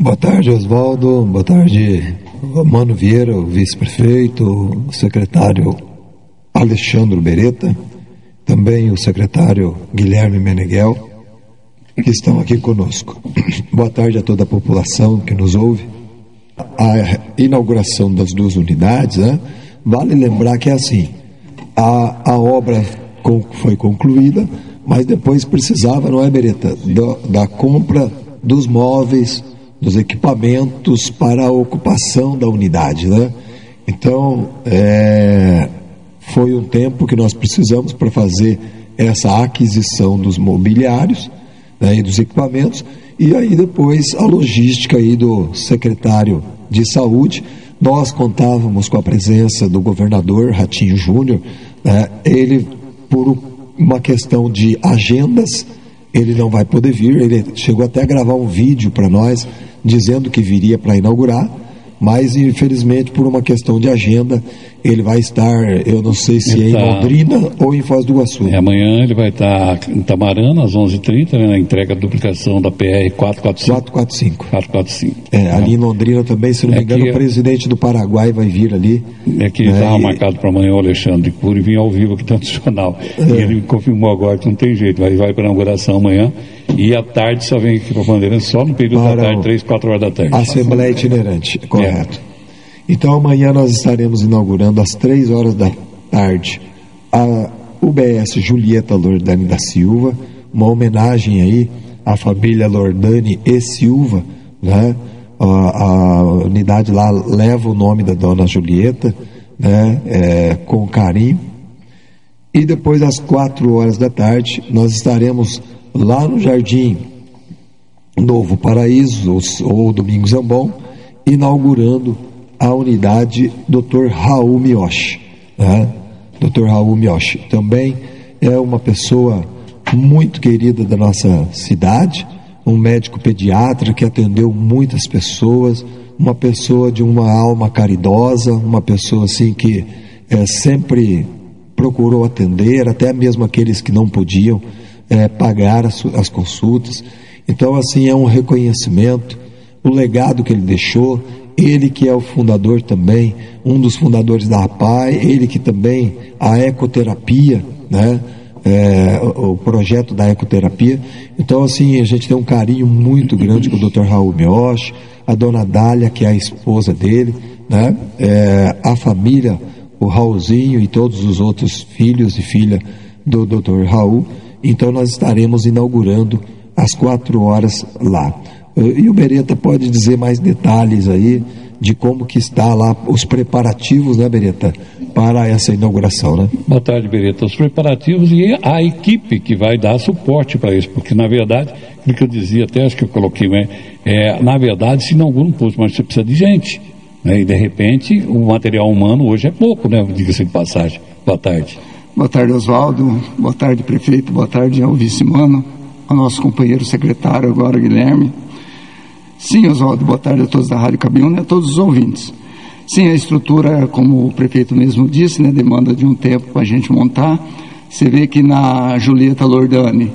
Boa tarde, Oswaldo. Boa tarde, Mano Vieira, o vice-prefeito, o secretário Alexandre Beretta, também o secretário Guilherme Meneghel, que estão aqui conosco. Boa tarde a toda a população que nos ouve. A inauguração das duas unidades, né? Vale lembrar que é assim, a obra foi concluída, mas depois precisava, não é, Beretta, da compra dos móveis, dos equipamentos para a ocupação da unidade, né? Então, foi um tempo que nós precisamos para fazer essa aquisição dos mobiliários, né, e dos equipamentos, e aí depois a logística aí do secretário de Saúde. Nós contávamos com a presença do governador Ratinho Júnior, né? Ele, por uma questão de agendas, ele não vai poder vir. Ele chegou até a gravar um vídeo para nós dizendo que viria para inaugurar, mas infelizmente por uma questão de agenda ele vai estar, eu não sei se em Londrina ou em Foz do Iguaçu. Amanhã ele vai estar em Tamarana às 11h30, né, na entrega da duplicação da PR 445. Ali em Londrina também, se não me engano, o presidente do Paraguai vai vir ali. É que estava marcado para amanhã o Alexandre Cury vir ao vivo aqui no Nacional. Ele confirmou agora que não tem jeito, mas vai para a inauguração amanhã. E à tarde só vem aqui para a Bandeirantes, só no período da tarde, 3, 4 horas da tarde. Assembleia itinerante, correto. Então amanhã nós estaremos inaugurando às 3 horas da tarde a UBS Julieta Lordani da Silva, uma homenagem aí à família Lordani e Silva, né? A unidade lá leva o nome da dona Julieta, né? Com carinho. E depois às 4 horas da tarde nós estaremos lá no Jardim Novo Paraíso ou Domingos Zambon, inaugurando a unidade Dr. Raul Miyoshi, né? Dr. Raul Miyoshi também é uma pessoa muito querida da nossa cidade, um médico pediatra que atendeu muitas pessoas, uma pessoa de uma alma caridosa, uma pessoa assim que sempre procurou atender, até mesmo aqueles que não podiam pagar as consultas. Então, assim, é um reconhecimento, o legado que ele deixou. Ele que é o fundador também, um dos fundadores da APAI, ele que também, a ecoterapia, né? O projeto da ecoterapia. Então, assim, a gente tem um carinho muito grande com o Dr. Raul Miyoshi, a dona Dália, que é a esposa dele, né? A família, o Raulzinho e todos os outros filhos e filha do Dr. Raul. Então, nós estaremos inaugurando às 4 horas lá. E o Beretta pode dizer mais detalhes aí de como que está lá os preparativos, né, Beretta, para essa inauguração, né? Boa tarde, Beretta. Os preparativos e a equipe que vai dar suporte para isso, porque na verdade, aquilo que eu dizia, até acho que eu coloquei, na verdade se inaugura um posto, mas você precisa de gente, né? E de repente o material humano hoje é pouco, né? Diga-se de passagem. Boa tarde. Boa tarde, Oswaldo. Boa tarde, prefeito. Boa tarde ao vice-mano, ao nosso companheiro secretário agora, Guilherme. Sim, Oswaldo, boa tarde a todos da Rádio Cabiúna e a todos os ouvintes. Sim, a estrutura, como o prefeito mesmo disse, né, demanda de um tempo para a gente montar. Você vê que na Julieta Lordani,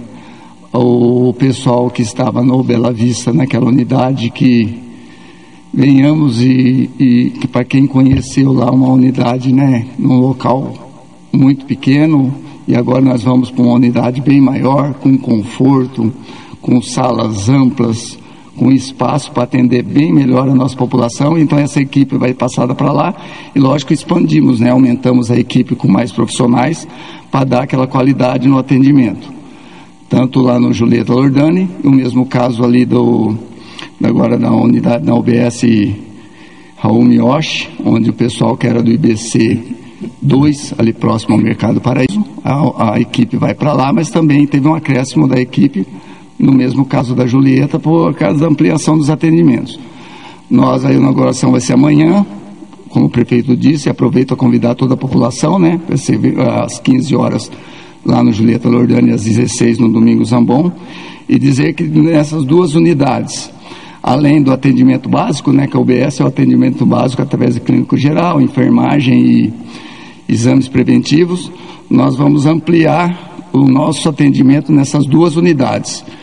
o pessoal que estava no Bela Vista, naquela unidade, que venhamos e que para quem conheceu lá uma unidade, né, num local muito pequeno, e agora nós vamos para uma unidade bem maior, com conforto, com salas amplas, com espaço para atender bem melhor a nossa população. Então essa equipe vai passada para lá e lógico expandimos, né? Aumentamos a equipe com mais profissionais para dar aquela qualidade no atendimento, tanto lá no Julieta Lordani, o mesmo caso ali agora na unidade da UBS Raul Miyoshi, onde o pessoal que era do IBC 2, ali próximo ao Mercado Paraíso, a equipe vai para lá, mas também teve um acréscimo da equipe no mesmo caso da Julieta, por causa da ampliação dos atendimentos. A inauguração vai ser amanhã, como o prefeito disse, aproveito a convidar toda a população, né, para ser às 15 horas lá no Julieta Lordani, às 16 no Domingos Zambon, e dizer que nessas duas unidades, além do atendimento básico, né, que a UBS é o atendimento básico através de clínico geral, enfermagem e exames preventivos, nós vamos ampliar o nosso atendimento nessas duas unidades.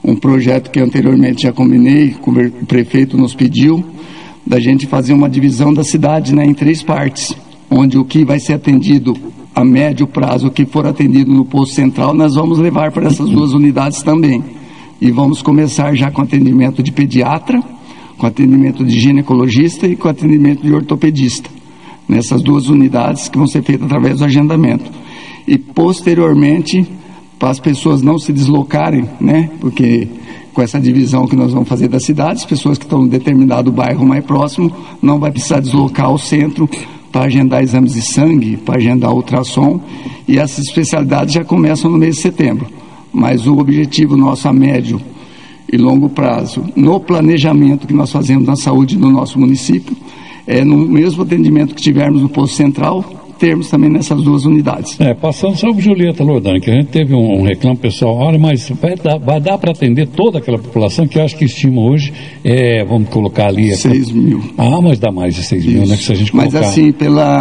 um projeto que anteriormente já combinei, o prefeito nos pediu, da gente fazer uma divisão da cidade, né, em 3 partes, onde o que vai ser atendido a médio prazo, o que for atendido no posto central, nós vamos levar para essas 2 unidades também. E vamos começar já com atendimento de pediatra, com atendimento de ginecologista e com atendimento de ortopedista, nessas 2 unidades que vão ser feitas através do agendamento. E posteriormente, para as pessoas não se deslocarem, né, porque com essa divisão que nós vamos fazer da cidade, as pessoas que estão em determinado bairro mais próximo não vai precisar deslocar ao centro para agendar exames de sangue, para agendar ultrassom, e essas especialidades já começam no mês de setembro. Mas o objetivo nosso a médio e longo prazo, no planejamento que nós fazemos na saúde do nosso município, é no mesmo atendimento que tivermos no posto central, termos também nessas 2 unidades. Passando sobre Julieta Lordani, que a gente teve um reclamo pessoal, olha, mas vai dar para atender toda aquela população que eu acho que estima hoje, vamos colocar ali... 6 mil. Mas dá mais de 6 mil, né? Que se a gente colocar... Mas assim,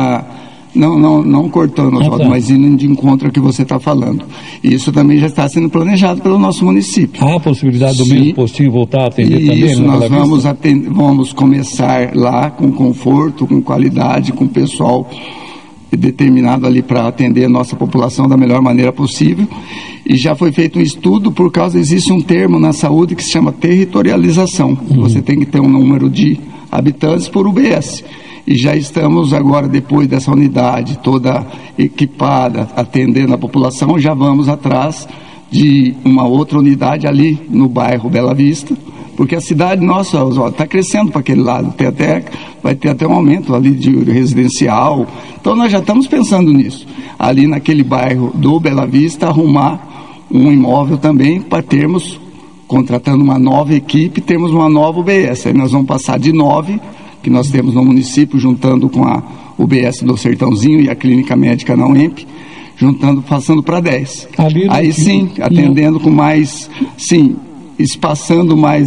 não cortando, Oswaldo, mas indo de encontro ao que você está falando. Isso também já está sendo planejado pelo nosso município. Há a possibilidade do mesmo postinho voltar a atender também? Isso, nós vamos começar lá com conforto, com qualidade, com pessoal determinado ali para atender a nossa população da melhor maneira possível. E já foi feito um estudo, por causa, existe um termo na saúde que se chama territorialização. Você tem que ter um número de habitantes por UBS. E já estamos agora, depois dessa unidade toda equipada, atendendo a população, já vamos atrás de uma outra unidade ali no bairro Bela Vista, porque a cidade nossa está crescendo para aquele lado, vai ter até um aumento ali de residencial. Então nós já estamos pensando nisso. Ali naquele bairro do Bela Vista, arrumar um imóvel também para termos, contratando uma nova equipe, temos uma nova UBS. Aí nós vamos passar de 9 que nós temos no município, juntando com a UBS do Sertãozinho e a Clínica Médica na UEMP, passando para 10. Aí sim, atendendo com mais, sim, espaçando mais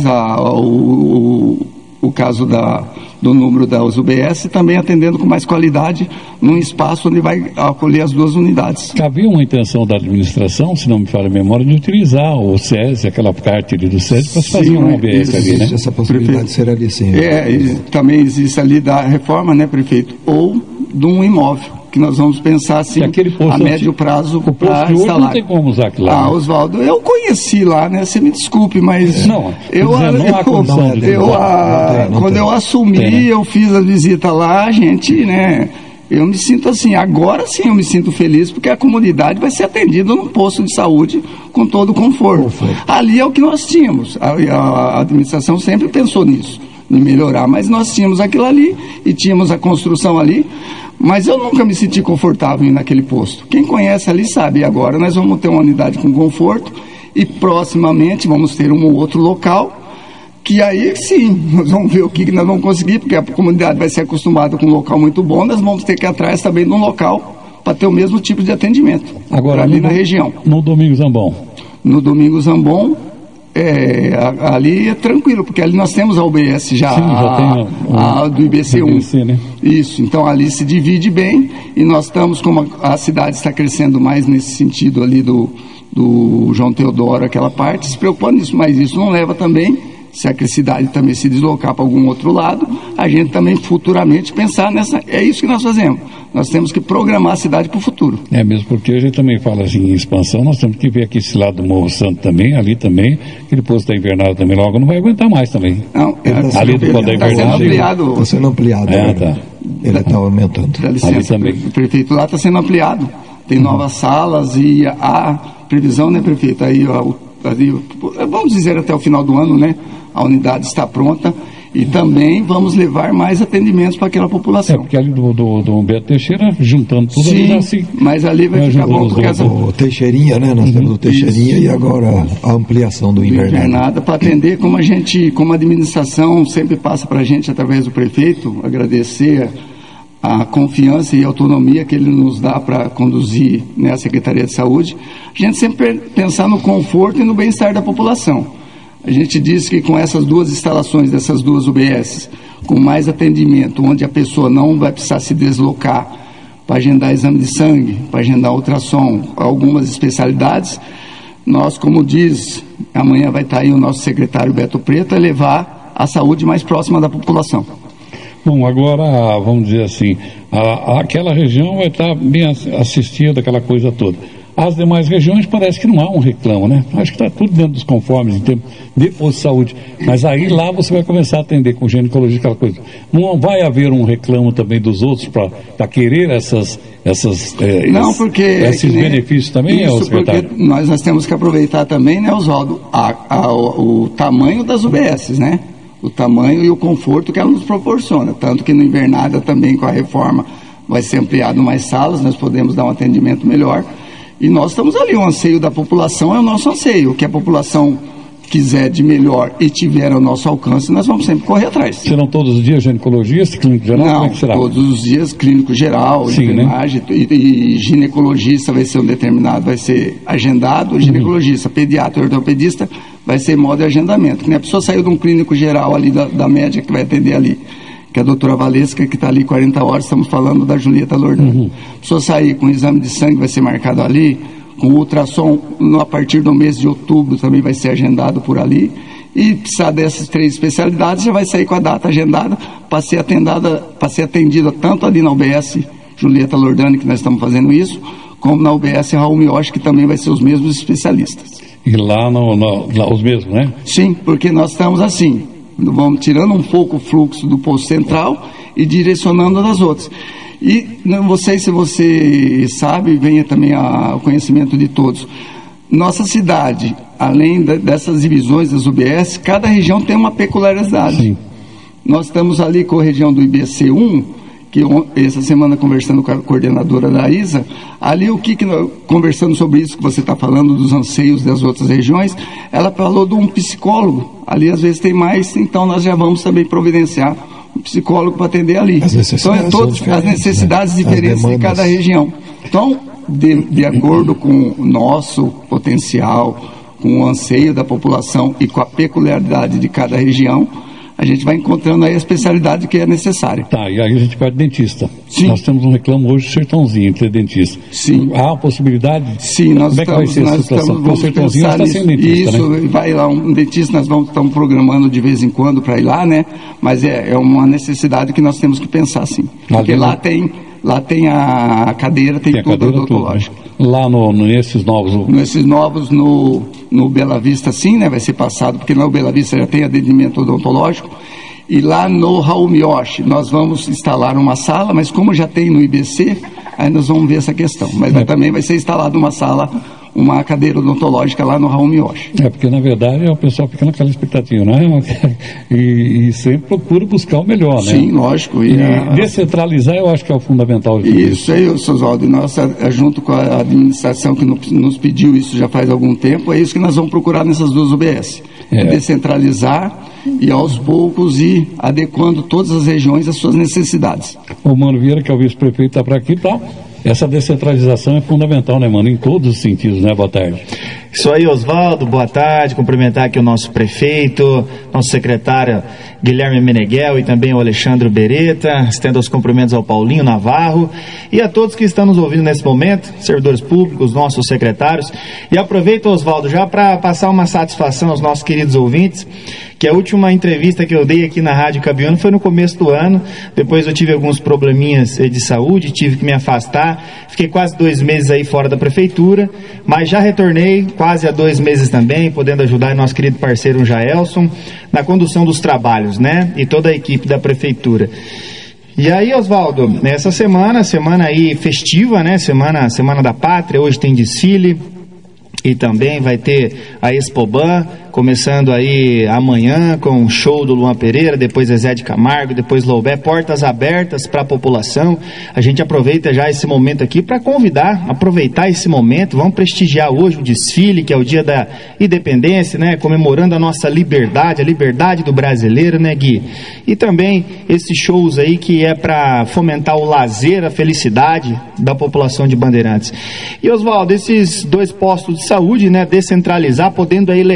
o caso do número das UBS e também atendendo com mais qualidade num espaço onde vai acolher as 2 unidades. Havia uma intenção da administração, se não me falha a memória, de utilizar o SESI, aquela parte ali do SESI, para fazer um UBS ali, né? Essa possibilidade será ali sim. Também existe ali da reforma, né, prefeito? Ou de um imóvel, que nós vamos pensar assim, a médio prazo para instalar. Não tem como usar aquilo lá. Oswaldo, eu conheci lá, né? Você me desculpe, mas quando eu assumi, eu fiz a visita lá, gente, né? Eu me sinto assim, agora sim eu me sinto feliz, porque a comunidade vai ser atendida num posto de saúde com todo o conforto. Ali é o que nós tínhamos. A administração sempre pensou nisso, em melhorar, mas nós tínhamos aquilo ali e tínhamos a construção ali. Mas eu nunca me senti confortável em ir naquele posto. Quem conhece ali sabe. E agora nós vamos ter uma unidade com conforto e proximamente vamos ter um outro local que aí sim, nós vamos ver o que nós vamos conseguir, porque a comunidade vai ser acostumada com um local muito bom, nós vamos ter que ir atrás também de um local para ter o mesmo tipo de atendimento. Agora, ali na região. No Domingos Zambon? No Domingos Zambon, ali é tranquilo, porque ali nós temos a UBS já, a do IBC1. IBC, né? Isso, então ali se divide bem e nós estamos, como a cidade está crescendo mais nesse sentido ali do João Teodoro, aquela parte, se preocupando nisso, mas isso não leva também, se a cidade também se deslocar para algum outro lado, a gente também futuramente pensar nessa, é isso que nós fazemos. Nós temos que programar a cidade para o futuro. Mesmo porque a gente também fala assim em expansão, nós temos que ver aqui esse lado do Morro Santo também, ali também, aquele posto da Invernada também logo não vai aguentar mais também. Não, ali do posto da Invernada. Está sendo ampliado. Ele está aumentando. Dá licença, ali também. O prefeito lá está sendo ampliado. Tem novas salas e a previsão, né, prefeito? Aí, vamos dizer até o final do ano, né? A unidade está pronta e também vamos levar mais atendimentos para aquela população. Porque ali do Humberto Teixeira, juntando tudo, sim, ali assim. Mas ali vai ficar bom porque o Teixeirinha, né? Nós temos o Teixeirinha e agora a ampliação do Invernada. Para atender como a administração sempre passa para a gente através do prefeito, agradecer a confiança e autonomia que ele nos dá para conduzir, né, a Secretaria de Saúde, a gente sempre pensar no conforto e no bem-estar da população. A gente diz que com essas 2 instalações, dessas 2 UBS, com mais atendimento, onde a pessoa não vai precisar se deslocar para agendar exame de sangue, para agendar ultrassom, algumas especialidades, nós, como diz, amanhã vai estar aí o nosso secretário Beto Preto, é levar a saúde mais próxima da população. Bom, agora, vamos dizer assim, aquela região vai estar bem assistida, aquela coisa toda. As demais regiões parece que não há um reclamo, né? Acho que está tudo dentro dos conformes em termos de posto de saúde. Mas aí lá você vai começar a atender com ginecologia, aquela coisa. Não vai haver um reclamo também dos outros para querer esses benefícios também, isso, secretário? Porque nós temos que aproveitar também, né, Oswaldo, o tamanho das UBSs, né? O tamanho e o conforto que ela nos proporciona. Tanto que no Invernada também, com a reforma, vai ser ampliado mais salas, nós podemos dar um atendimento melhor. E nós estamos ali, o anseio da população é o nosso anseio. O que a população quiser de melhor e tiver ao nosso alcance, nós vamos sempre correr atrás. Serão todos os dias ginecologista, clínico geral? Não, como é que será? Todos os dias clínico geral, enfermagem, né? e ginecologista vai ser um determinado, vai ser agendado, ginecologista, pediatra, ortopedista, vai ser modo de agendamento. Que nem a pessoa saiu de um clínico geral ali da média que vai atender ali, que é a doutora Valesca, que está ali 40 horas, estamos falando da Julieta Lordani. A pessoa sair com exame de sangue, vai ser marcado ali, com ultrassom, a partir do mês de outubro também vai ser agendado por ali, e precisar dessas 3 especialidades, já vai sair com a data agendada para ser atendida tanto ali na UBS Julieta Lordani, que nós estamos fazendo isso, como na UBS Raul Mioche, que também vai ser os mesmos especialistas. E lá os mesmos, né? Sim, porque nós estamos assim, vamos tirando um pouco o fluxo do posto central e direcionando das outras. E não sei se você sabe, venha também ao conhecimento de todos, nossa cidade, além dessas divisões das UBS, cada região tem uma peculiaridade. Sim. Nós estamos ali com a região do IBC1, que essa semana conversando com a coordenadora da ISA, ali conversando sobre isso que você está falando, dos anseios das outras regiões, ela falou de um psicólogo, ali às vezes tem mais, então nós já vamos também providenciar um psicólogo para atender ali. Então é todas as necessidades diferentes de cada região. Então, de acordo com o nosso potencial, com o anseio da população e com a peculiaridade de cada região, a gente vai encontrando aí a especialidade que é necessária. Tá, e aí a gente vai de dentista. Sim. Nós temos um reclamo hoje do Sertãozinho, entre dentista. Sim. Há a possibilidade? Sim, nós como é que vai ser a situação? Porque o Sertãozinho está sem dentista, isso, né? Vai lá um dentista, nós estamos programando de vez em quando para ir lá, né? Mas é uma necessidade que nós temos que pensar, sim. Porque lá tem a cadeira, tem tudo odontológico. Lá nesses novos? Nesses novos, no Bela Vista, sim, né? Vai ser passado, porque no Bela Vista já tem atendimento odontológico. E lá no Raul Mioche, nós vamos instalar uma sala, mas como já tem no IBC, aí nós vamos ver essa questão. Mas também vai ser instalada uma sala, uma cadeira odontológica lá no Raul Mioche. Porque na verdade o pessoal fica naquela expectativa, né? E sempre procura buscar o melhor, né? Sim, lógico. E descentralizar eu acho que é o fundamental. Isso aí, Oswaldo, e nós, junto com a administração que nos pediu isso já faz algum tempo, é isso que nós vamos procurar nessas 2 UBS. Descentralizar e aos poucos ir adequando todas as regiões às suas necessidades. O Mano Vieira, que é o vice-prefeito, está por aqui, tá? Essa descentralização é fundamental, né, mano? Em todos os sentidos, né? Boa tarde. Isso aí, Oswaldo, boa tarde. Cumprimentar aqui o nosso prefeito, nosso secretário Guilherme Meneghel e também o Alexandre Beretta, estendo os cumprimentos ao Paulinho Navarro e a todos que estão nos ouvindo nesse momento, servidores públicos, nossos secretários. E aproveito, Oswaldo, já para passar uma satisfação aos nossos queridos ouvintes, que a última entrevista que eu dei aqui na Rádio Cabiúna foi no começo do ano. Depois eu tive alguns probleminhas de saúde, tive que me afastar, fiquei quase 2 meses aí fora da prefeitura, mas já retornei quase há 2 meses também, podendo ajudar nosso querido parceiro Jaelson na condução dos trabalhos, né? E toda a equipe da prefeitura. E aí, Oswaldo, essa semana aí festiva, né? Semana da Pátria, hoje tem desfile e também vai ter a Expoban, começando aí amanhã com o show do Luan Pereira, depois Zezé de Camargo, depois Loubé, portas abertas para a população. A gente aproveita já esse momento aqui para aproveitar esse momento, vamos prestigiar hoje o desfile, que é o dia da independência, né, comemorando a nossa liberdade, a liberdade do brasileiro, né, Gui? E também esses shows aí que é para fomentar o lazer, a felicidade da população de Bandeirantes. E, Oswaldo, esses 2 postos de saúde, né, descentralizar, podendo aí levar mais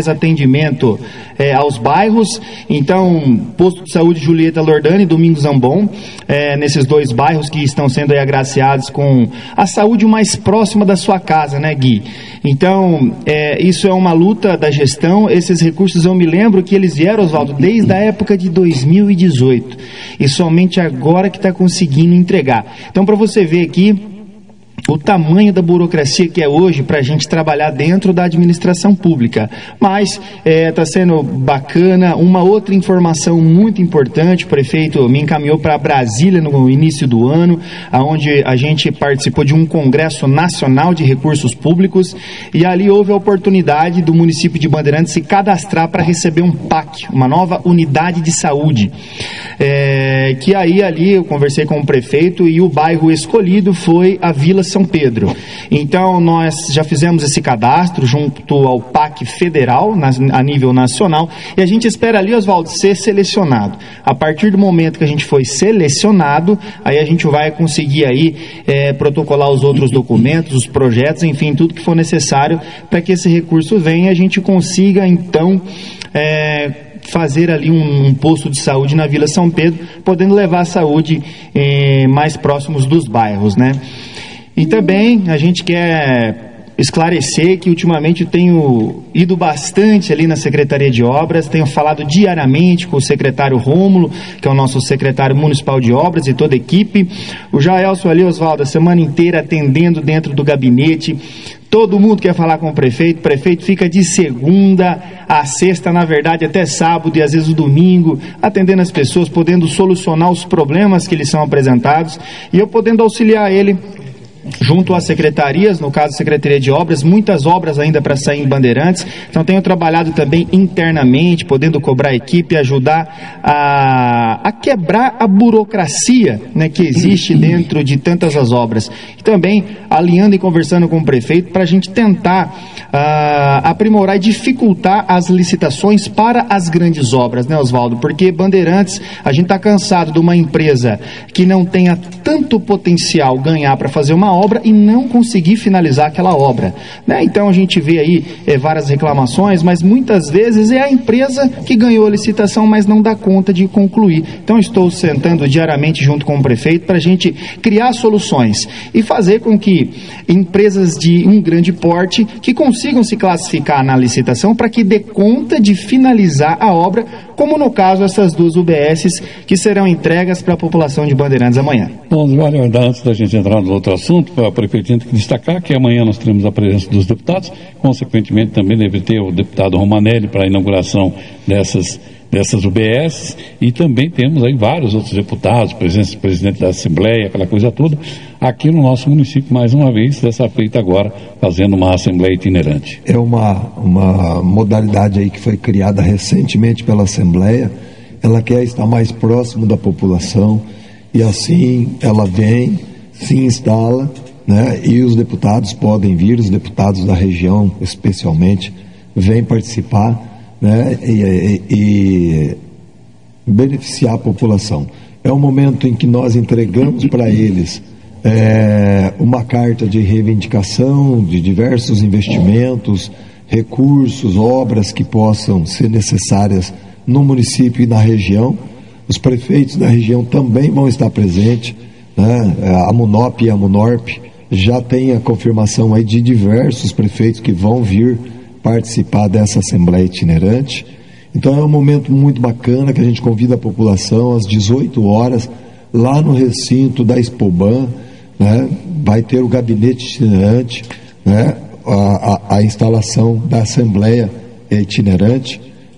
mais atendimento aos bairros. Então, posto de saúde Julieta Lordani, Domingos Zambon, nesses 2 bairros que estão sendo aí agraciados com a saúde mais próxima da sua casa, né, Gui? Então, isso é uma luta da gestão. Esses recursos, eu me lembro que eles vieram, Oswaldo, desde a época de 2018, e somente agora que está conseguindo entregar. Então, para você ver aqui o tamanho da burocracia que é hoje para a gente trabalhar dentro da administração pública. Mas está sendo bacana. Uma outra informação muito importante: o prefeito me encaminhou para Brasília no início do ano, onde a gente participou de um congresso nacional de recursos públicos, e ali houve a oportunidade do município de Bandeirantes se cadastrar para receber um PAC, uma nova unidade de saúde, que aí ali eu conversei com o prefeito, e o bairro escolhido foi a Vila São Pedro. Então nós já fizemos esse cadastro junto ao PAC federal, a nível nacional, e a gente espera ali, Oswaldo, ser selecionado. A partir do momento que a gente foi selecionado, aí a gente vai conseguir aí protocolar os outros documentos, os projetos, enfim, tudo que for necessário para que esse recurso venha e a gente consiga então fazer ali um posto de saúde na Vila São Pedro, podendo levar a saúde mais próximos dos bairros, né? E também a gente quer esclarecer que ultimamente eu tenho ido bastante ali na Secretaria de Obras, tenho falado diariamente com o secretário Rômulo, que é o nosso secretário municipal de obras, e toda a equipe. O Jaelson ali, Oswaldo, a semana inteira atendendo dentro do gabinete. Todo mundo quer falar com o prefeito fica de segunda a sexta, na verdade até sábado e às vezes o domingo, atendendo as pessoas, podendo solucionar os problemas que lhes são apresentados, e eu podendo auxiliar ele junto às secretarias, no caso Secretaria de Obras, muitas obras ainda para sair em Bandeirantes. Então tenho trabalhado também internamente, podendo cobrar a equipe, ajudar a quebrar a burocracia, né, que existe dentro de tantas as obras. E também alinhando e conversando com o prefeito para a gente tentar aprimorar e dificultar as licitações para as grandes obras, né, Oswaldo? Porque Bandeirantes, a gente está cansado de uma empresa que não tenha tanto potencial ganhar para fazer uma obra e não conseguir finalizar aquela obra, né? Então a gente vê aí várias reclamações, mas muitas vezes é a empresa que ganhou a licitação, mas não dá conta de concluir. Então estou sentando diariamente junto com o prefeito para a gente criar soluções e fazer com que empresas de um grande porte que consigam se classificar na licitação para que dê conta de finalizar a obra, como no caso essas 2 UBSs que serão entregas para a população de Bandeirantes amanhã. Bom, vale lembrar, antes da gente entrar no outro assunto, a prefeita tem que destacar que amanhã nós teremos a presença dos deputados, consequentemente também deve ter o deputado Romanelli para a inauguração dessas UBS, e também temos aí vários outros deputados, presidente da Assembleia, aquela coisa toda, aqui no nosso município, mais uma vez, dessa feita agora, fazendo uma Assembleia itinerante. É uma modalidade aí que foi criada recentemente pela Assembleia. Ela quer estar mais próximo da população, e assim ela vem, se instala, né, e os deputados podem vir, os deputados da região especialmente, vêm participar, né, e beneficiar a população. É um momento em que nós entregamos para eles uma carta de reivindicação de diversos investimentos, recursos, obras que possam ser necessárias no município e na região. Os prefeitos da região também vão estar presentes, né? A Munop e a Munorp já tem a confirmação aí de diversos prefeitos que vão vir participar dessa Assembleia itinerante. Então é um momento muito bacana que a gente convida a população às 18 horas, lá no recinto da Expoban, né? Vai ter o gabinete itinerante, né? A instalação da Assembleia itinerante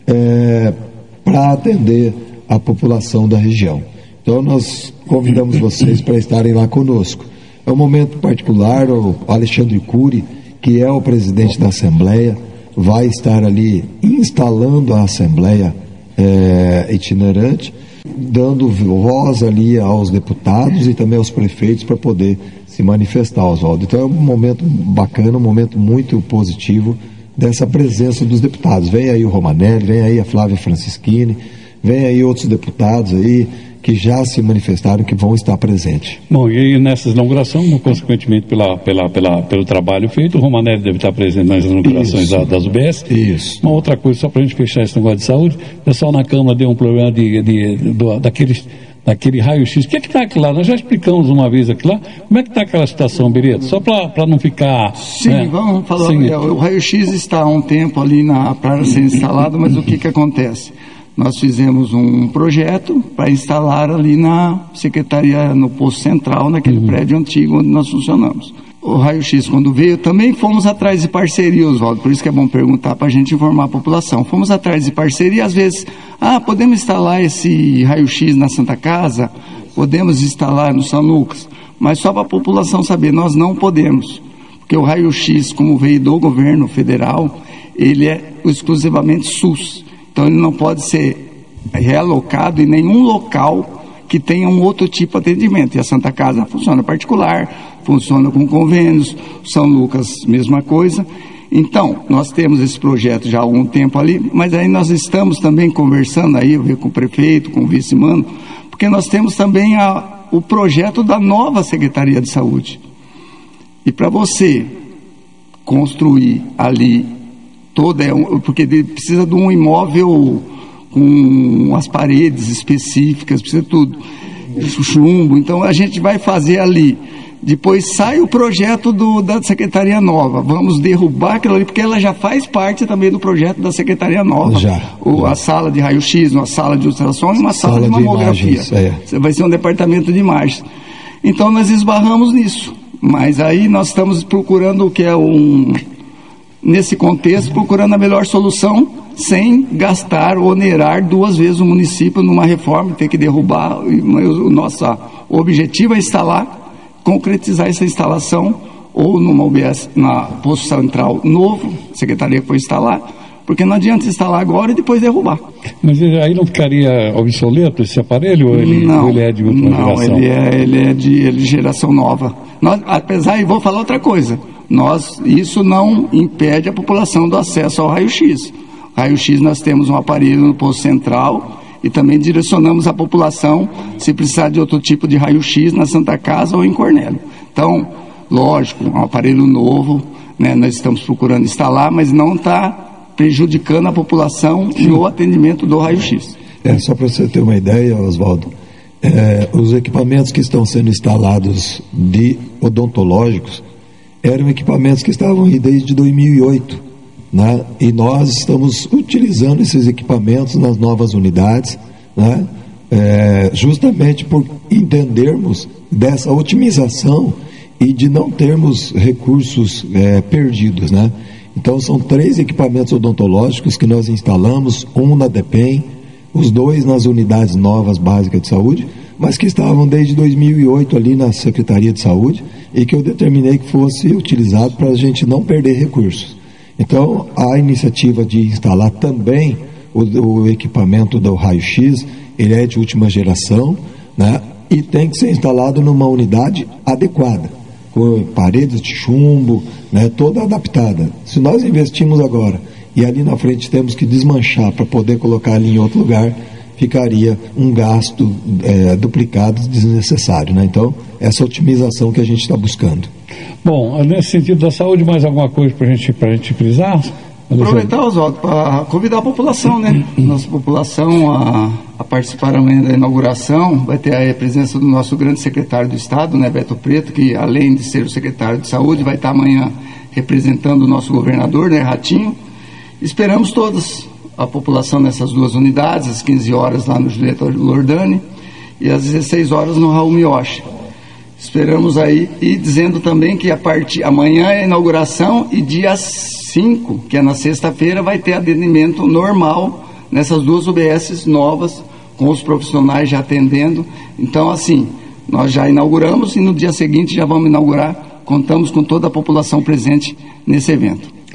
para atender a população da região. Então nós convidamos vocês para estarem lá conosco. É um momento particular. O Alexandre Cury, que é o presidente da Assembleia, vai estar ali instalando a Assembleia itinerante, dando voz ali aos deputados e também aos prefeitos para poder se manifestar, Oswaldo. Então é um momento bacana, um momento muito positivo dessa presença dos deputados. Vem aí o Romanelli, vem aí a Flávia Francischini, vem aí outros deputados aí que já se manifestaram que vão estar presentes. Bom, e aí nessas inaugurações, consequentemente pelo trabalho feito, o Romanelli deve estar presente nas inaugurações das UBS. Isso. Uma outra coisa, só para a gente fechar esse negócio de saúde, o pessoal na Câmara deu um problema daquele raio-x. O que está aqui lá? Nós já explicamos uma vez aqui lá. Como é que está aquela situação, Beretta? Só para não ficar... Sim, vamos falar. O raio-x está há um tempo ali para ser instalado, mas o que acontece? Nós fizemos um projeto para instalar ali na Secretaria, no posto central, naquele prédio antigo onde nós funcionamos. O raio-x, quando veio, também fomos atrás de parceria, Oswaldo, por isso que é bom perguntar para a gente informar a população. Fomos atrás de parceria e às vezes, podemos instalar esse raio-x na Santa Casa, podemos instalar no São Lucas, mas só para a população saber, nós não podemos, porque o raio-x, como veio do governo federal, ele é exclusivamente SUS. Então ele não pode ser realocado em nenhum local que tenha um outro tipo de atendimento. E a Santa Casa funciona particular, funciona com convênios, São Lucas, mesma coisa. Então, nós temos esse projeto já há algum tempo ali, mas aí nós estamos também conversando aí, eu vejo com o prefeito, com o vice-mano, porque nós temos também o projeto da nova Secretaria de Saúde. E para você construir ali porque precisa de um imóvel com as paredes específicas, precisa de tudo, chumbo, então a gente vai fazer ali, depois sai o projeto da Secretaria Nova, vamos derrubar aquilo ali, porque ela já faz parte também do projeto da Secretaria Nova, a sala de raio-x, uma sala de ultrassom e uma sala de mamografia, vai ser um departamento de imagens, então nós esbarramos nisso, mas aí nós estamos procurando o que é nesse contexto, procurando a melhor solução, sem gastar ou onerar duas vezes o município numa reforma, ter que derrubar. O nosso objetivo é concretizar essa instalação, ou numa UBS, na posto central novo, a secretaria foi instalar, porque não adianta instalar agora e depois derrubar. Mas aí não ficaria obsoleto esse aparelho, ou ele é de última geração? Não, ele é de geração nova. E vou falar outra coisa, isso não impede a população do acesso ao raio-x. Raio-x, nós temos um aparelho no posto central e também direcionamos a população se precisar de outro tipo de raio-x na Santa Casa ou em Cornélio. Então, lógico, um aparelho novo, né, nós estamos procurando instalar, mas não está prejudicando a população no atendimento do raio-x. Só para você ter uma ideia, Oswaldo, os equipamentos que estão sendo instalados de odontológicos eram equipamentos que estavam aí desde 2008, né? E nós estamos utilizando esses equipamentos nas novas unidades, né? Justamente por entendermos dessa otimização e de não termos recursos perdidos, né? Então são 3 equipamentos odontológicos que nós instalamos, um na DEPEN, os 2 nas unidades novas básicas de saúde, mas que estavam desde 2008 ali na Secretaria de Saúde e que eu determinei que fosse utilizado para a gente não perder recursos. Então, a iniciativa de instalar também o equipamento do raio-x, ele é de última geração, né? E tem que ser instalado numa unidade adequada, com paredes de chumbo, né? Toda adaptada. Se nós investimos agora e ali na frente temos que desmanchar para poder colocar ali em outro lugar, ficaria um gasto duplicado desnecessário, né? Então, essa otimização que a gente está buscando. Bom, nesse sentido da saúde, mais alguma coisa para a gente frisar? Aproveitar, Oswaldo, para convidar a população, né? Nossa população a participar amanhã da inauguração. Vai ter aí a presença do nosso grande secretário do Estado, né, Beto Preto, que além de ser o secretário de Saúde, vai estar amanhã representando o nosso governador, né, Ratinho. Esperamos todos a população nessas 2 unidades, às 15 horas lá no Julieta Lordani e às 16 horas no Raul Miocha. Esperamos aí, e dizendo também que amanhã é a inauguração e dia 5, que é na sexta-feira, vai ter atendimento normal nessas 2 UBSs novas, com os profissionais já atendendo. Então, assim, nós já inauguramos e no dia seguinte já vamos inaugurar. Contamos com toda a população presente nesse evento.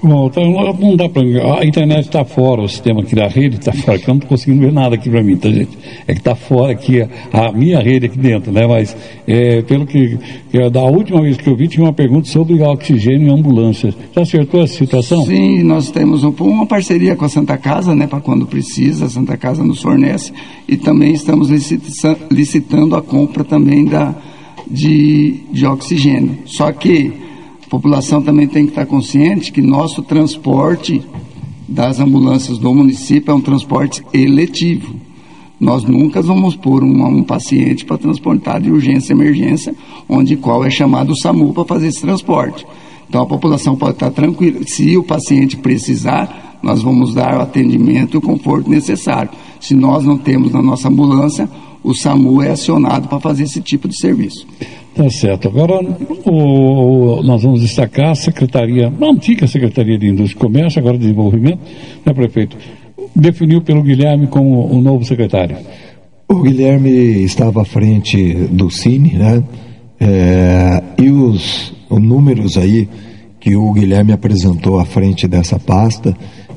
Bom, então não dá para. A internet está fora, o sistema aqui da rede está fora, que eu não estou conseguindo ver nada aqui para mim, tá, gente? É que está fora aqui a minha rede aqui dentro, né? Mas pelo que da última vez que eu vi, tinha uma pergunta sobre oxigênio em ambulâncias. Já acertou essa situação? Sim, nós temos uma parceria com a Santa Casa, né? Para quando precisa, a Santa Casa nos fornece, e também estamos licitando a compra também de oxigênio. Só que a população também tem que estar consciente que nosso transporte das ambulâncias do município é um transporte eletivo. Nós nunca vamos pôr um paciente para transportar de urgência e emergência, qual é chamado o SAMU para fazer esse transporte. Então a população pode estar tranquila. Se o paciente precisar, nós vamos dar o atendimento e o conforto necessário. Se nós não temos na nossa ambulância, o SAMU é acionado para fazer esse tipo de serviço. Tá certo. Agora, nós vamos destacar a Secretaria, a antiga Secretaria de Indústria e Comércio, agora de Desenvolvimento, né, prefeito? Definiu pelo Guilherme como o novo secretário. O Guilherme estava à frente do Cine, né? E os números aí que o Guilherme apresentou à frente dessa pasta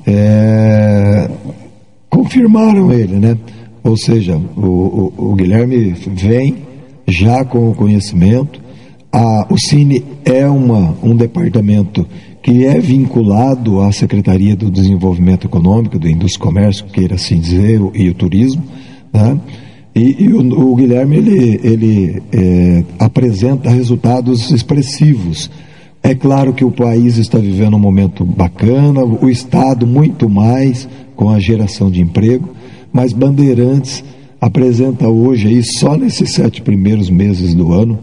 confirmaram ele, né? Ou seja, o Guilherme vem já com o conhecimento. O Cine é um departamento que é vinculado à Secretaria do Desenvolvimento Econômico, do Indústria e Comércio, queira assim dizer, e o Turismo, né? E o Guilherme, ele apresenta resultados expressivos. É claro que o país está vivendo um momento bacana, o Estado muito mais, com a geração de emprego, mas Bandeirantes apresenta hoje, aí, só nesses 7 primeiros meses do ano,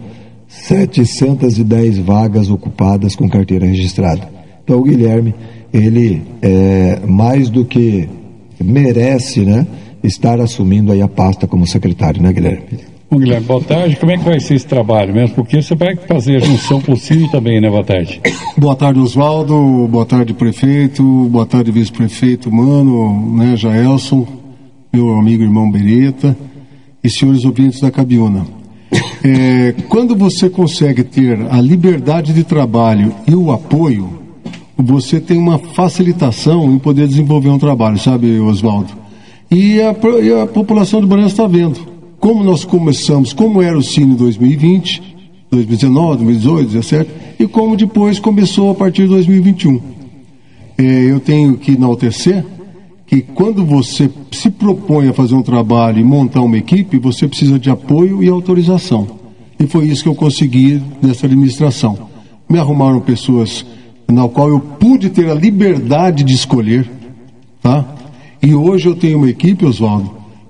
710 vagas ocupadas com carteira registrada. Então o Guilherme, ele mais do que merece, né, estar assumindo aí a pasta como secretário, né, Guilherme? Bom, Guilherme, boa tarde. Como é que vai ser esse trabalho mesmo? Porque você vai fazer a junção possível também, né? Boa tarde. Boa tarde, Oswaldo. Boa tarde, prefeito. Boa tarde, vice-prefeito Mano, né, Jaelson, meu amigo irmão Beretta e senhores ouvintes da Cabiúna. Quando você consegue ter a liberdade de trabalho e o apoio, você tem uma facilitação em poder desenvolver um trabalho, sabe, Oswaldo? E a população de Bandeirantes está vendo como nós começamos, como era o Cine 2020, 2019, 2018, 2017, e como depois começou a partir de 2021. Eu tenho que enaltecer que quando você se propõe a fazer um trabalho e montar uma equipe, você precisa de apoio e autorização. E foi isso que eu consegui nessa administração. Me arrumaram pessoas na qual eu pude ter a liberdade de escolher, tá? E hoje eu tenho uma equipe, Oswaldo,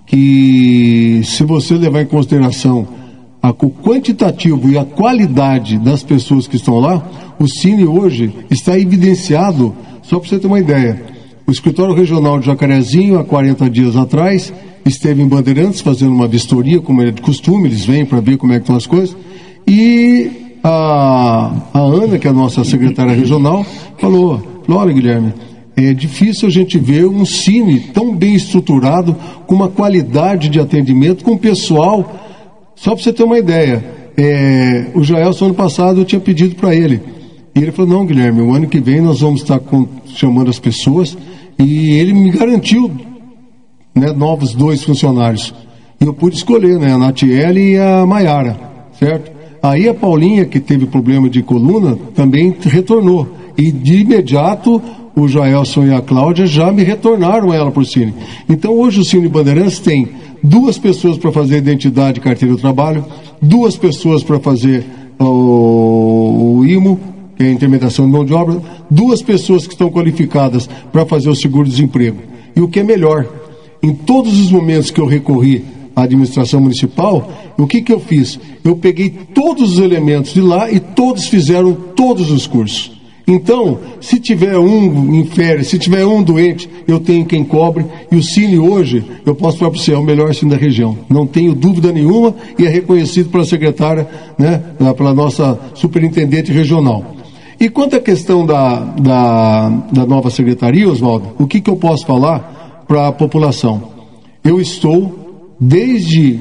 que se você levar em consideração o quantitativo e a qualidade das pessoas que estão lá, o Cine hoje está evidenciado, só para você ter uma ideia. O escritório regional de Jacarezinho, há 40 dias atrás, esteve em Bandeirantes fazendo uma vistoria, como é de costume, eles vêm para ver como é que estão as coisas, e a Ana, que é a nossa secretária regional, falou: olha, Guilherme, é difícil a gente ver um Cine tão bem estruturado, com uma qualidade de atendimento, com pessoal. Só para você ter uma ideia, o Jaelson, ano passado, eu tinha pedido para ele. E ele falou: não, Guilherme, o ano que vem nós vamos estar chamando as pessoas. E ele me garantiu, né, novos 2 funcionários. E eu pude escolher, né, a Natiele e a Maiara, certo? Aí a Paulinha, que teve problema de coluna, também retornou. E de imediato o Jaelson e a Cláudia já me retornaram ela para o Cine. Então hoje o Cine Bandeirantes tem 2 pessoas para fazer identidade e carteira de trabalho, 2 pessoas para fazer o IMO, que é a intermediação de mão de obra, 2 pessoas que estão qualificadas para fazer o seguro-desemprego. E o que é melhor, em todos os momentos que eu recorri à administração municipal, o que eu fiz? Eu peguei todos os elementos de lá e todos fizeram todos os cursos. Então, se tiver um em férias, se tiver um doente, eu tenho quem cobre. E o Cine hoje, eu posso falar para você, é o melhor Cine da região. Não tenho dúvida nenhuma, e é reconhecido pela secretária, né, pela nossa superintendente regional. E quanto à questão da nova secretaria, Oswaldo, o que eu posso falar para a população? Eu estou, desde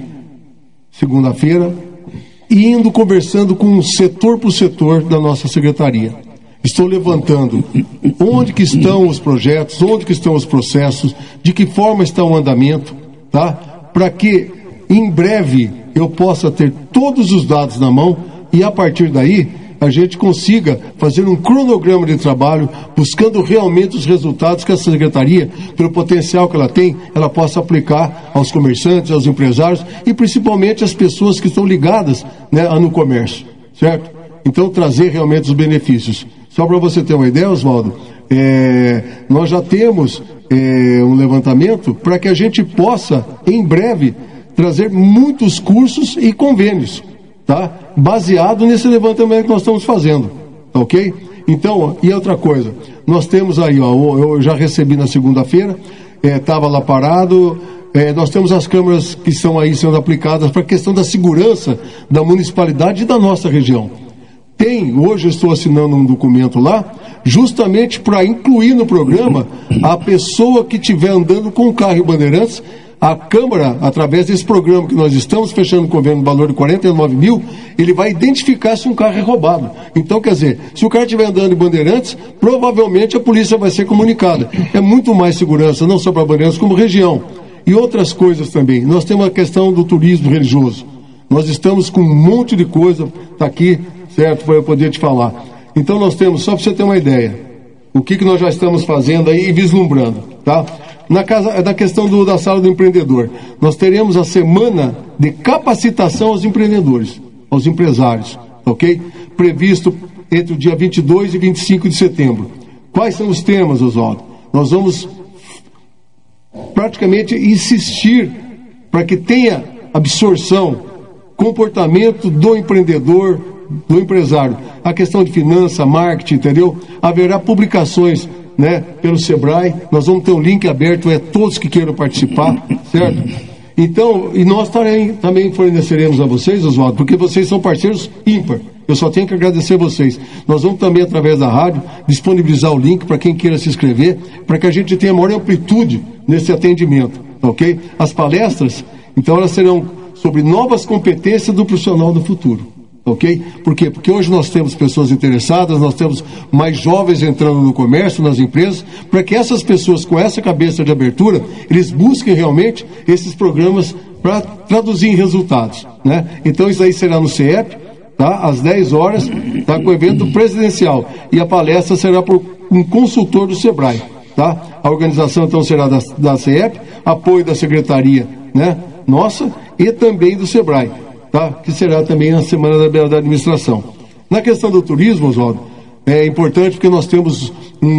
segunda-feira, indo conversando com setor por setor da nossa secretaria. estou levantando onde que estão os projetos, onde que estão os processos, de que forma está o andamento, tá? Para que em breve eu possa ter todos os dados na mão e a partir daí a gente consiga fazer um cronograma de trabalho, buscando realmente os resultados que a Secretaria, pelo potencial que ela tem, ela possa aplicar aos comerciantes, aos empresários e principalmente às pessoas que estão ligadas, né, no comércio, certo? Então trazer realmente os benefícios. Só para você ter uma ideia, Oswaldo, nós já temos um levantamento para que a gente possa, em breve, trazer muitos cursos e convênios, tá? Baseado nesse levantamento que nós estamos fazendo, tá ok? Então, e outra coisa, nós temos aí, ó, eu já recebi na segunda-feira, estava lá parado, nós temos as câmeras que estão aí sendo aplicadas para a questão da segurança da municipalidade e da nossa região. Hoje eu estou assinando um documento lá, justamente para incluir no programa a pessoa que estiver andando com o carro e Bandeirantes. A Câmara, através desse programa que nós estamos fechando o convênio no valor de 49 mil, ele vai identificar se um carro é roubado. Então, quer dizer, se o cara estiver andando em Bandeirantes, provavelmente a polícia vai ser comunicada. É muito mais segurança, não só para Bandeirantes, como região. E outras coisas também. Nós temos a questão do turismo religioso. Nós estamos com um monte de coisa, está aqui, certo, para eu poder te falar. Então nós temos, só para você ter uma ideia, o que nós já estamos fazendo aí e vislumbrando, tá? Na questão da sala do empreendedor, nós teremos a semana de capacitação aos empreendedores, aos empresários, ok? Previsto entre o dia 22 e 25 de setembro. Quais são os temas, Oswaldo? Nós vamos praticamente insistir para que tenha absorção, comportamento do empreendedor, do empresário. A questão de finança, marketing, entendeu? Haverá publicações, né, pelo Sebrae, nós vamos ter um link aberto a todos que queiram participar, certo? Então, e nós também forneceremos a vocês, Oswaldo, porque vocês são parceiros ímpar. Eu só tenho que agradecer vocês. Nós vamos também, através da rádio, disponibilizar o link para quem queira se inscrever, para que a gente tenha maior amplitude nesse atendimento, ok? As palestras, então, elas serão sobre novas competências do profissional do futuro. Ok? Por quê? Porque hoje nós temos pessoas interessadas, nós temos mais jovens entrando no comércio, nas empresas, para que essas pessoas com essa cabeça de abertura, eles busquem realmente esses programas para traduzir em resultados, né? Então isso aí será no CEP, tá? Às 10 horas, tá? Com o evento presidencial. E a palestra será por um consultor do Sebrae, tá? A organização então será da CEP, apoio da Secretaria, né, nossa, e também do Sebrae. Tá? Que será também a Semana da Administração. Na questão do turismo, Oswaldo, é importante porque nós temos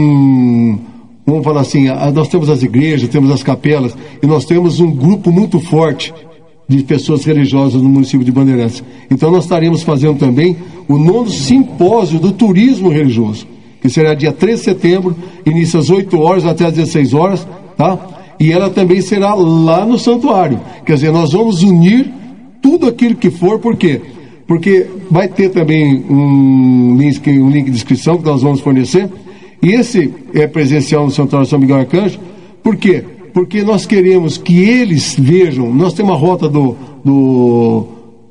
vamos falar assim, nós temos as igrejas, temos as capelas, e nós temos um grupo muito forte de pessoas religiosas no município de Bandeirantes. Então nós estaremos fazendo também o 9º simpósio do turismo religioso, que será dia 3 de setembro, inicia às 8 horas até às 16 horas, tá? E ela também será lá no santuário. Quer dizer, nós vamos unir tudo aquilo que for, por quê? Porque vai ter também um link de inscrição que nós vamos fornecer, e esse é presencial no Santuário São Miguel Arcanjo. Por quê? Porque nós queremos que eles vejam, nós temos a rota do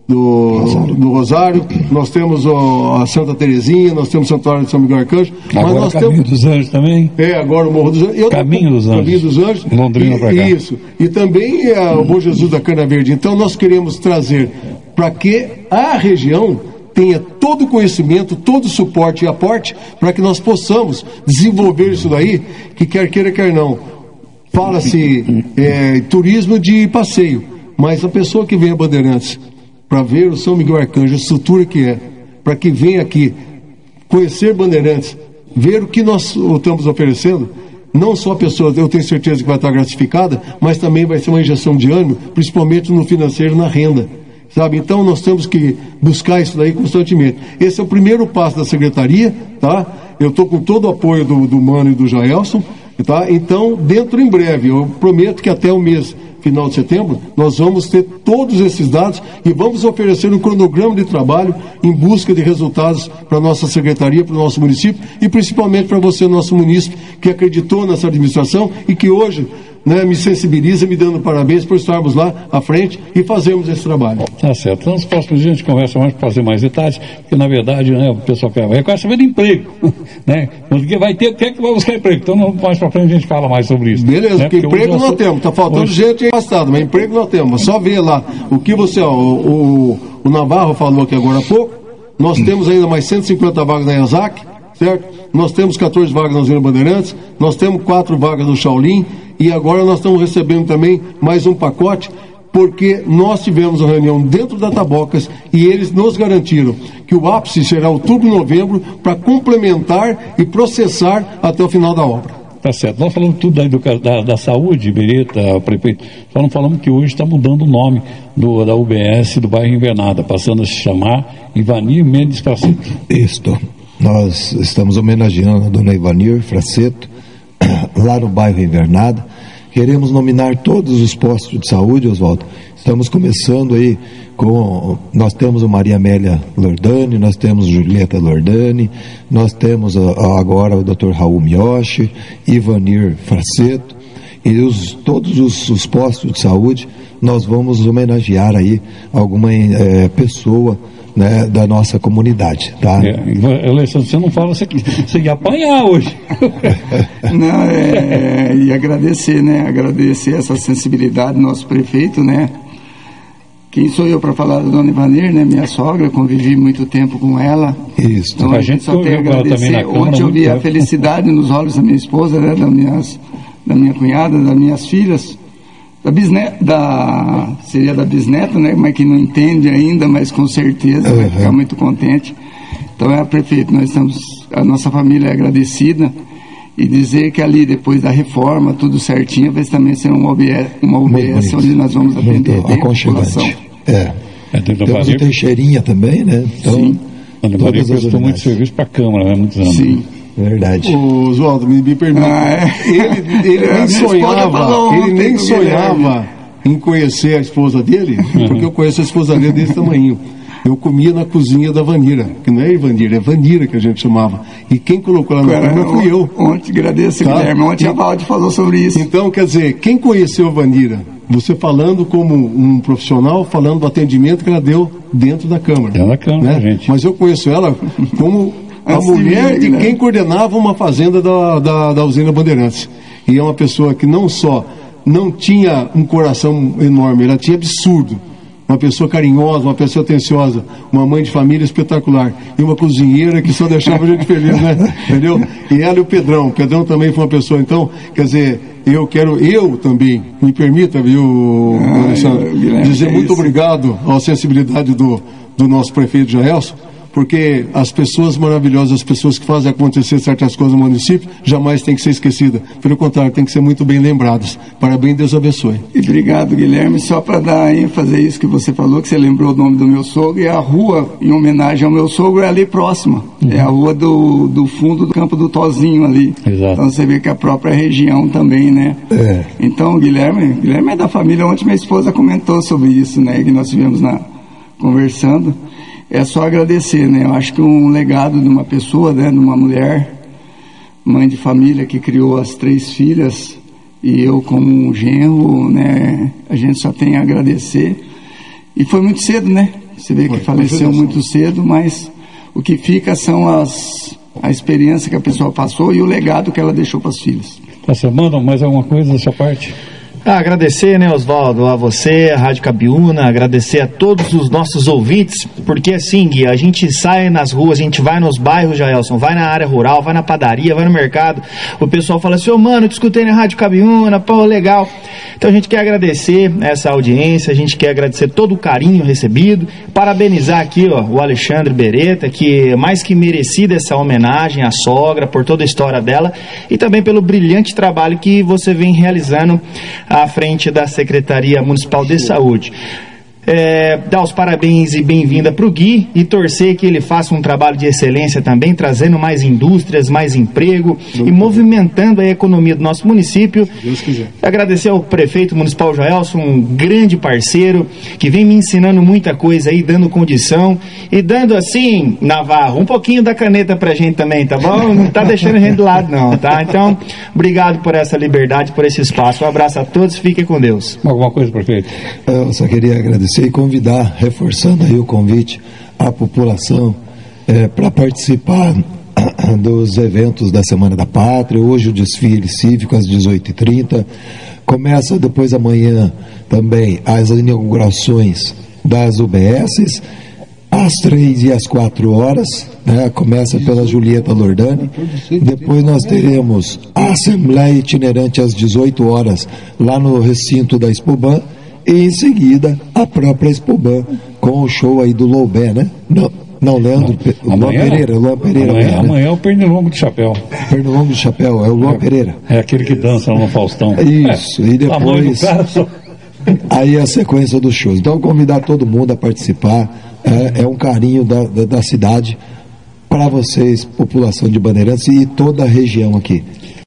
Rosário, nós temos a Santa Terezinha, nós temos o Santuário de São Miguel Arcanjo, agora mas nós Caminho dos Anjos também. Agora o Morro dos Anjos. Caminho dos Anjos. Londrina para cá. Isso. E também o Bom Jesus da Cana Verde. Então nós queremos trazer para que a região tenha todo o conhecimento, todo o suporte e aporte para que nós possamos desenvolver isso daí, que quer queira, quer não. Fala-se turismo de passeio, mas a pessoa que vem a Bandeirantes para ver o São Miguel Arcanjo, a estrutura que é, para que venha aqui conhecer Bandeirantes, ver o que nós estamos oferecendo, não só a pessoa, eu tenho certeza que vai estar gratificada, mas também vai ser uma injeção de ânimo, principalmente no financeiro, na renda, sabe? Então nós temos que buscar isso daí constantemente. Esse é o primeiro passo da Secretaria, tá? Eu estou com todo o apoio do Mano e do Jaelson, tá? Então, dentro em breve, eu prometo que até o mês final de setembro, nós vamos ter todos esses dados e vamos oferecer um cronograma de trabalho em busca de resultados para a nossa secretaria, para o nosso município e principalmente para você, nosso munícipe, que acreditou nessa administração e que hoje né, me sensibiliza, me dando parabéns por estarmos lá à frente e fazermos esse trabalho. Tá certo. Então, nos próximos dias a gente conversa mais para fazer mais detalhes, porque na verdade, né, o pessoal quer saber de emprego, né? Porque vai ter, quer que vai buscar emprego. Então, mais para frente a gente fala mais sobre isso. Beleza, né? porque emprego nós temos, está faltando gente afastada, mas emprego nós temos. Só ver lá o que você, o Navarro falou aqui agora há pouco, nós temos ainda mais 150 vagas na ESAC, certo? Nós temos 14 vagas na Usina Bandeirantes, nós temos 4 vagas no Shaolin, e agora nós estamos recebendo também mais um pacote, porque nós tivemos uma reunião dentro da Tabocas e eles nos garantiram que o ápice será outubro e novembro para complementar e processar até o final da obra. Tá certo. Nós falamos tudo aí da saúde, Beretta, prefeito. Só não falamos que hoje está mudando o nome da UBS do bairro Invernada, passando a se chamar Ivanir Mendes Fraceto. Isto. Nós estamos homenageando a dona Ivanir Fraceto, lá no bairro Invernada. Queremos nominar todos os postos de saúde, Oswaldo. Estamos começando aí nós temos o Maria Amélia Lordani, nós temos Julieta Lordani, nós temos agora o Dr. Raul Miyoshi, Ivanir Fraceto, e todos os postos de saúde nós vamos homenagear aí alguma pessoa, né, da nossa comunidade, tá? Alessandro, você não fala, você ia apanhar hoje. Não, e agradecer, né? Agradecer essa sensibilidade do nosso prefeito, né? Quem sou eu para falar da dona Ivanir, né? Minha sogra, convivi muito tempo com ela. Isso. Então a gente só tem a agradecer. Ontem eu vi a felicidade nos olhos da minha esposa, né? Da minha cunhada, das minhas filhas. Seria da bisneta, né? Mas que não entende ainda, mas com certeza vai ficar muito contente. Então, prefeito, a nossa família é agradecida, e dizer que ali, depois da reforma, tudo certinho, vai também ser uma UBS onde nós vamos atender bem a população. Temos o Teixeirinha também, né? Então, sim. Ele prestou muito serviço para a Câmara, né? Muitos anos. Sim. Verdade. O Oswaldo, me permite. Ele nem sonhava em conhecer a esposa dele, porque eu conheço a esposa dele desse tamanho. Eu comia na cozinha da Vanira, que não é Ivanira, é Vanira que a gente chamava. E quem colocou lá na câmera fui eu. Ontem, agradeço, tá? Guilherme. Ontem a Valde falou sobre isso. Então, quer dizer, quem conheceu a Vanira? Você falando como um profissional, falando do atendimento que ela deu dentro da Câmara. Dentro da Câmara, né? Gente. Mas eu conheço ela como a mulher de quem coordenava uma fazenda da Usina Bandeirantes. E é uma pessoa que não só não tinha um coração enorme, ela tinha absurdo. Uma pessoa carinhosa, uma pessoa atenciosa, uma mãe de família espetacular, e uma cozinheira que só deixava a gente feliz, né? Entendeu? E ela e o Pedrão também foi uma pessoa. Então, quer dizer, eu também, me permita, viu, Alessandro, dizer muito obrigado à sensibilidade do nosso prefeito Jaelson, porque as pessoas maravilhosas, as pessoas que fazem acontecer certas coisas no município, jamais tem que ser esquecida. Pelo contrário, tem que ser muito bem lembradas. Parabéns, Deus abençoe. E obrigado, Guilherme. Só para dar ênfase a isso que você falou, que você lembrou o nome do meu sogro, e a rua, em homenagem ao meu sogro, é ali próxima. É a rua do fundo do Campo do Tozinho ali. Exato. Então você vê que a própria região também, né? Então, Guilherme é da família. Ontem minha esposa comentou sobre isso, né? Que nós estivemos conversando. É só agradecer, né? Eu acho que um legado de uma pessoa, né? De uma mulher, mãe de família que criou as 3 filhas, e eu como um genro, né? A gente só tem a agradecer. E foi muito cedo, né? Você vê que faleceu muito cedo, mas o que fica são a experiência que a pessoa passou e o legado que ela deixou para as filhas. Você manda mais alguma coisa da sua parte? Agradecer, né, Oswaldo, a você, a Rádio Cabiúna, agradecer a todos os nossos ouvintes, porque assim, Gui, a gente sai nas ruas, a gente vai nos bairros, Jaelson, vai na área rural, vai na padaria, vai no mercado, o pessoal fala assim, mano, eu te escutei na Rádio Cabiúna, pô, legal. Então a gente quer agradecer essa audiência, a gente quer agradecer todo o carinho recebido, parabenizar aqui, o Alexandre Beretta, que é mais que merecida essa homenagem à sogra, por toda a história dela, e também pelo brilhante trabalho que você vem realizando à frente da Secretaria Municipal de Saúde. dar os parabéns e bem-vinda para o Gui e torcer que ele faça um trabalho de excelência também, trazendo mais indústrias, mais emprego e movimentando a economia do nosso município. Deus quiser. Agradecer ao prefeito municipal Joelson, um grande parceiro, que vem me ensinando muita coisa aí, dando condição e dando assim, Navarro, um pouquinho da caneta pra gente também, tá bom? Não tá deixando a gente de lado não, tá? Então, obrigado por essa liberdade, por esse espaço. Um abraço a todos, fiquem com Deus. Alguma coisa, prefeito? Eu só queria agradecer e convidar, reforçando aí o convite à população para participar dos eventos da Semana da Pátria. Hoje o desfile cívico às 18h30. Começa depois amanhã também as inaugurações das UBSs às 3 e às 4 horas, né? Começa pela Julieta Lordani. Depois nós teremos a Assembleia Itinerante às 18 horas lá no recinto da Expoban. E em seguida a própria Expoban com o show aí do Loubé, né? Não, Leandro, Luan Pereira. Amanhã é o Pernilongo de Chapéu. Pernilongo de Chapéu, é o Luan Pereira. É aquele que dança lá no Faustão. Isso, e depois aí a sequência dos shows. Então convidar todo mundo a participar, é um carinho da cidade para vocês, população de Bandeirantes e toda a região aqui.